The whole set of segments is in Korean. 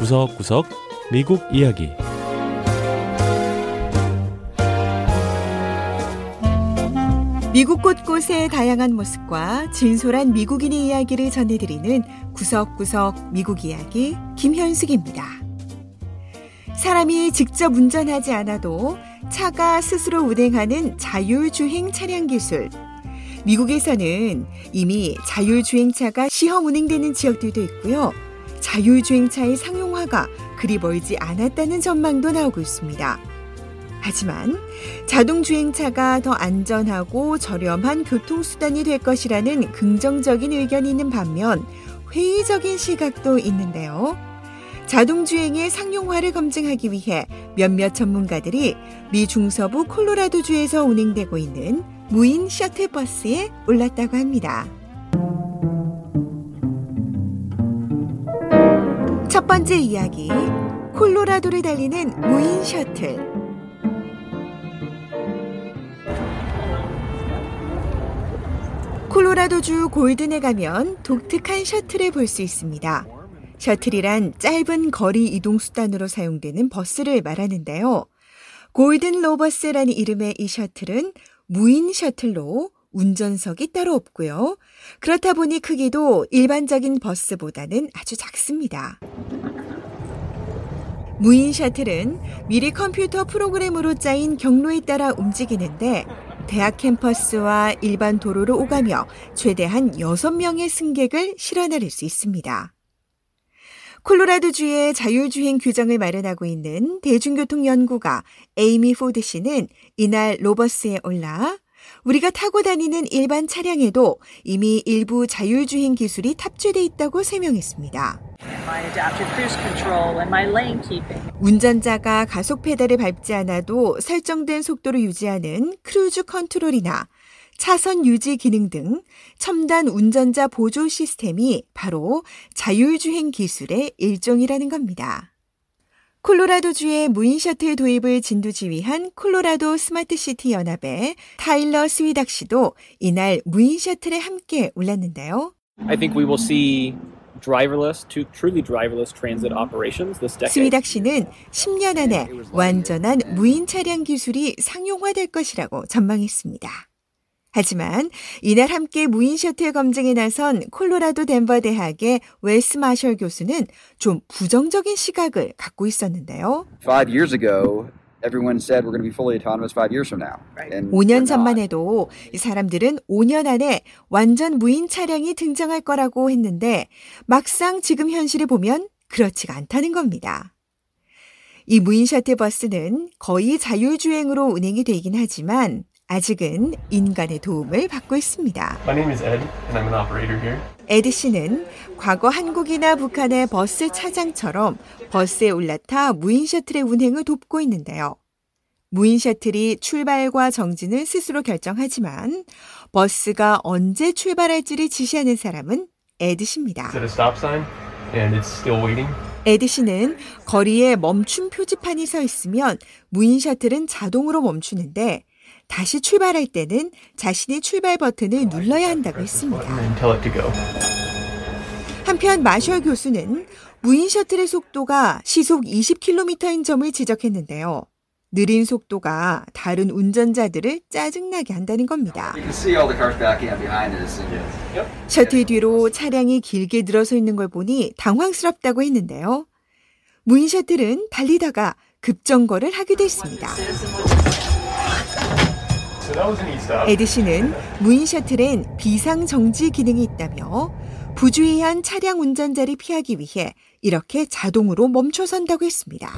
구석구석 미국 이야기. 미국 곳곳의 다양한 모습과 진솔한 미국인의 이야기를 전해드리는 구석구석 미국 이야기 김현숙입니다. 사람이 직접 운전하지 않아도 차가 스스로 운행하는 자율주행 차량 기술. 미국에서는 이미 자율주행차가 시험 운행되는 지역들도 있고요. 자율주행차의 상용화가 그리 멀지 않았다는 전망도 나오고 있습니다. 하지만 자동주행차가 더 안전하고 저렴한 교통수단이 될 것이라는 긍정적인 의견이 있는 반면 회의적인 시각도 있는데요. 자동주행의 상용화를 검증하기 위해 몇몇 전문가들이 미 중서부 콜로라도주에서 운행되고 있는 무인 셔틀버스에 올랐다고 합니다. 첫 번째 이야기, 콜로라도를 달리는 무인 셔틀. 콜로라도주 골든에 가면 독특한 셔틀을 볼 수 있습니다. 셔틀이란 짧은 거리 이동 수단으로 사용되는 버스를 말하는데요. 골든 로버스라는 이름의 이 셔틀은 무인 셔틀로 운전석이 따로 없고요. 그렇다 보니 크기도 일반적인 버스보다는 아주 작습니다. 무인 셔틀은 미리 컴퓨터 프로그램으로 짜인 경로에 따라 움직이는데 대학 캠퍼스와 일반 도로를 오가며 최대한 6명의 승객을 실어나를 수 있습니다. 콜로라도주의 자율주행 규정을 마련하고 있는 대중교통연구가 에이미 포드 씨는 이날 로버스에 올라 우리가 타고 다니는 일반 차량에도 이미 일부 자율주행 기술이 탑재되어 있다고 설명했습니다. 운전자가 가속 페달을 밟지 않아도 설정된 속도를 유지하는 크루즈 컨트롤이나 차선 유지 기능 등 첨단 운전자 보조 시스템이 바로 자율주행 기술의 일종이라는 겁니다. 콜로라도주의 무인 셔틀 도입을 진두지휘한 콜로라도 스마트시티 연합의 타일러 스위닥 씨도 이날 무인 셔틀에 함께 올랐는데요. I think we will see driverless to truly driverless transit operations this decade. 스위닥 씨는 10년 안에 완전한 무인 차량 기술이 상용화될 것이라고 전망했습니다. 하지만 이날 함께 무인 셔틀 검증에 나선 콜로라도 덴버 대학의 웨스 마셜 교수는 좀 부정적인 시각을 갖고 있었는데요. 5 years ago, everyone said we're going to be fully autonomous 5 years from now. 5년 전만 해도 이 사람들은 5년 안에 완전 무인 차량이 등장할 거라고 했는데 막상 지금 현실을 보면 그렇지가 않다는 겁니다. 이 무인 셔틀 버스는 거의 자율주행으로 운행이 되긴 하지만 아직은 인간의 도움을 받고 있습니다. My name is Ed, and I'm an operator here. 에드 씨는 과거 한국이나 북한의 버스 차장처럼 버스에 올라타 무인 셔틀의 운행을 돕고 있는데요. 무인 셔틀이 출발과 정진을 스스로 결정하지만 버스가 언제 출발할지를 지시하는 사람은 에드 씨입니다. It's at a stop sign, and it's still waiting. 에드 씨는 거리에 멈춤 표지판이 서 있으면 무인 셔틀은 자동으로 멈추는데 다시 출발할 때는 자신이 출발 버튼을 눌러야 한다고 했습니다. 한편 마셜 교수는 무인 셔틀의 속도가 시속 20km인 점을 지적했는데요. 느린 속도가 다른 운전자들을 짜증나게 한다는 겁니다. 셔틀 뒤로 차량이 길게 늘어서 있는 걸 보니 당황스럽다고 했는데요. 무인 셔틀은 달리다가 급정거를 하기도 했습니다. 에드 씨는 무인 셔틀엔 비상정지 기능이 있다며 부주의한 차량 운전자를 피하기 위해 이렇게 자동으로 멈춰선다고 했습니다.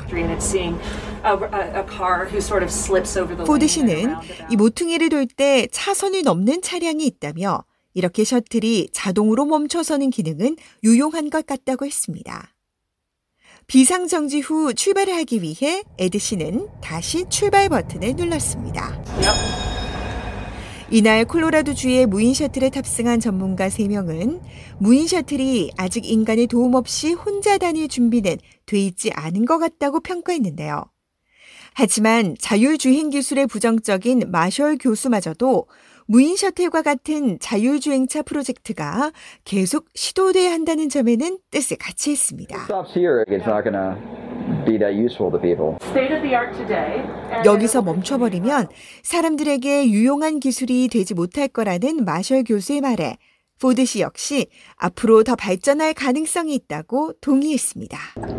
포드 씨는 이 모퉁이를 돌 때 차선을 넘는 차량이 있다며 이렇게 셔틀이 자동으로 멈춰서는 기능은 유용한 것 같다고 했습니다. 비상정지 후 출발을 하기 위해 에드 씨는 다시 출발 버튼을 눌렀습니다. 이날 콜로라도주의 무인 셔틀에 탑승한 전문가 3명은 무인 셔틀이 아직 인간의 도움 없이 혼자 다닐 준비는 돼 있지 않은 것 같다고 평가했는데요. 하지만 자율주행 기술에 부정적인 마셜 교수마저도 무인 셔틀과 같은 자율주행차 프로젝트가 계속 시도돼야 한다는 점에는 뜻을 같이 했습니다. Stops here, it's not gonna be that useful to people. 여기서 멈춰버리면 사람들에게 유용한 기술이 되지 못할 거라는 마셜 교수의 말에 포드시 역시 앞으로 더 발전할 가능성이 있다고 동의했습니다.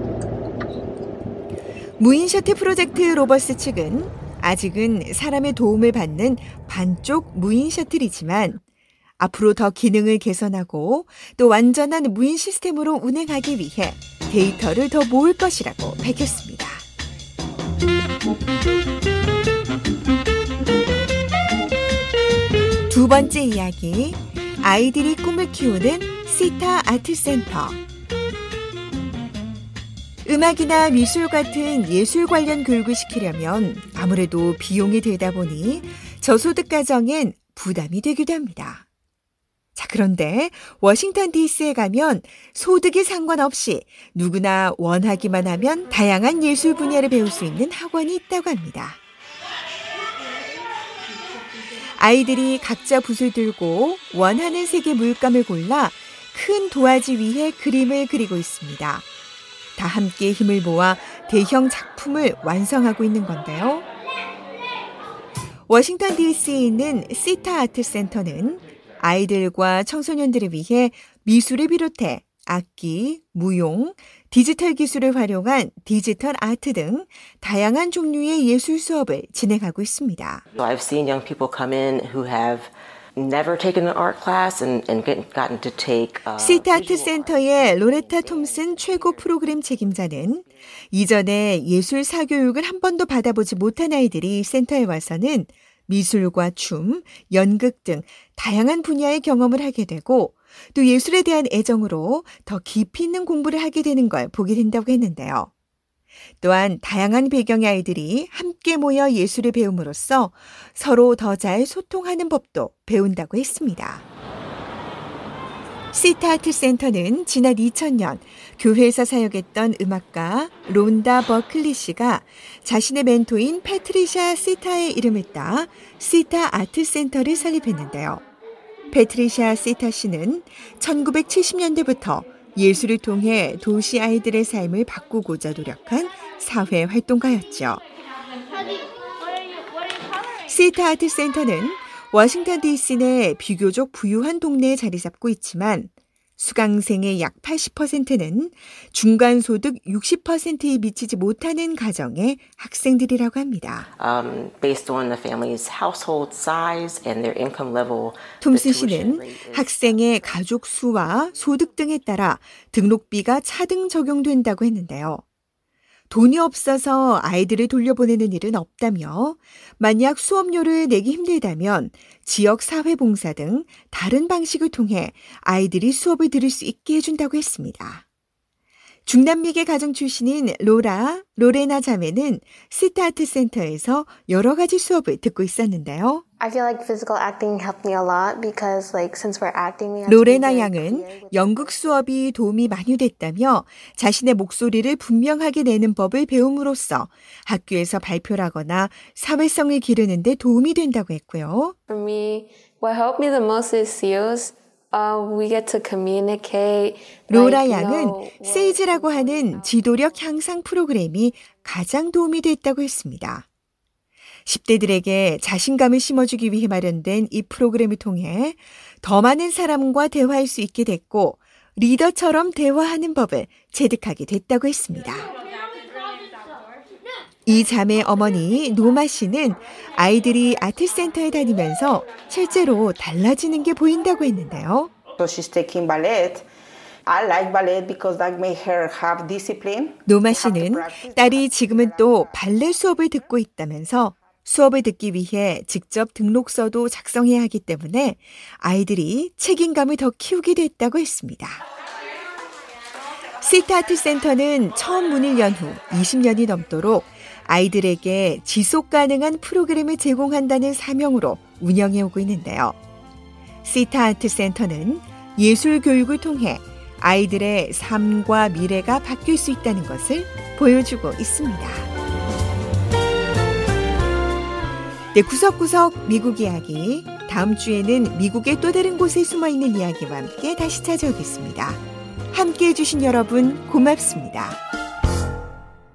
무인 셔틀 프로젝트 로버스 측은 아직은 사람의 도움을 받는 반쪽 무인 셔틀이지만 앞으로 더 기능을 개선하고 또 완전한 무인 시스템으로 운행하기 위해 데이터를 더 모을 것이라고 밝혔습니다. 두 번째 이야기, 아이들이 꿈을 키우는 시타 아트센터. 음악이나 미술 같은 예술 관련 교육을 시키려면 아무래도 비용이 들다 보니 저소득 가정엔 부담이 되기도 합니다. 자, 그런데 워싱턴 DC에 가면 소득에 상관없이 누구나 원하기만 하면 다양한 예술 분야를 배울 수 있는 학원이 있다고 합니다. 아이들이 각자 붓을 들고 원하는 색의 물감을 골라 큰 도화지 위에 그림을 그리고 있습니다. 다 함께 힘을 모아 대형 작품을 완성하고 있는 건데요. 워싱턴 DC에 있는 시타 아트 센터는 아이들과 청소년들을 위해 미술을 비롯해 악기, 무용, 디지털 기술을 활용한 디지털 아트 등 다양한 종류의 예술 수업을 진행하고 있습니다. I've seen young people come in who have never taken an art class and gotten to take 시타 아트 센터의 로레타 톰슨 최고 프로그램 책임자는 이전에 예술 사교육을 한 번도 받아보지 못한 아이들이 센터에 와서는 미술과 춤, 연극 등 다양한 분야의 경험을 하게 되고 또 예술에 대한 애정으로 더 깊이 있는 공부를 하게 되는 걸 보게 된다고 했는데요. 또한 다양한 배경의 아이들이 함께 모여 예술을 배움으로써 서로 더 잘 소통하는 법도 배운다고 했습니다. 시타 아트 센터는 지난 2000년 교회에서 사역했던 음악가 론다 버클리 씨가 자신의 멘토인 패트리샤 시타의 이름을 따 시타 아트 센터를 설립했는데요. 패트리샤 시타 씨는 1970년대부터 예술을 통해 도시 아이들의 삶을 바꾸고자 노력한 사회 활동가였죠. 시타 아트 센터는 워싱턴 DC 내 비교적 부유한 동네에 자리 잡고 있지만 수강생의 약 80%는 중간소득 60%에 미치지 못하는 가정의 학생들이라고 합니다. Based on the family's household size and their income level. 톰슨 씨는 학생의 가족 수와 소득 등에 따라 등록비가 차등 적용된다고 했는데요. 돈이 없어서 아이들을 돌려보내는 일은 없다며 만약 수업료를 내기 힘들다면 지역 사회봉사 등 다른 방식을 통해 아이들이 수업을 들을 수 있게 해준다고 했습니다. 중남미계 가정 출신인 로레나 자매는 시타 아트 센터에서 여러 가지 수업을 듣고 있었는데요. I feel like physical acting helped me a lot because since we're acting, we have 로레나 양은 연극 수업이 도움이 많이 됐다며 자신의 목소리를 분명하게 내는 법을 배움으로써 학교에서 발표를 하거나 사회성을 기르는 데 도움이 된다고 했고요. For me, what helped me the most is SEALs. We get to communicate. 로라 양은 세이즈라고 하는 지도력 향상 프로그램이 가장 도움이 됐다고 했습니다. 10대들에게 자신감을 심어주기 위해 마련된 이 프로그램을 통해 더 많은 사람과 대화할 수 있게 됐고 리더처럼 대화하는 법을 체득하게 됐다고 했습니다. 이 자매의 어머니 노마 씨는 아이들이 아트센터에 다니면서 실제로 달라지는 게 보인다고 했는데요. So she's taking ballet. I like ballet because that makes her have discipline. 노마 씨는 딸이 지금은 또 발레 수업을 듣고 있다면서 수업을 듣기 위해 직접 등록서도 작성해야 하기 때문에 아이들이 책임감을 더 키우게 됐다고 했습니다. 시타 아트 센터는 처음 문을 연 후 20년이 넘도록 아이들에게 지속 가능한 프로그램을 제공한다는 사명으로 운영해 오고 있는데요. 시타 아트 센터는 예술 교육을 통해 아이들의 삶과 미래가 바뀔 수 있다는 것을 보여주고 있습니다. 네, 구석구석 미국 이야기 다음 주에는 미국의 또 다른 곳에 숨어있는 이야기와 함께 다시 찾아오겠습니다. 함께해 주신 여러분 고맙습니다.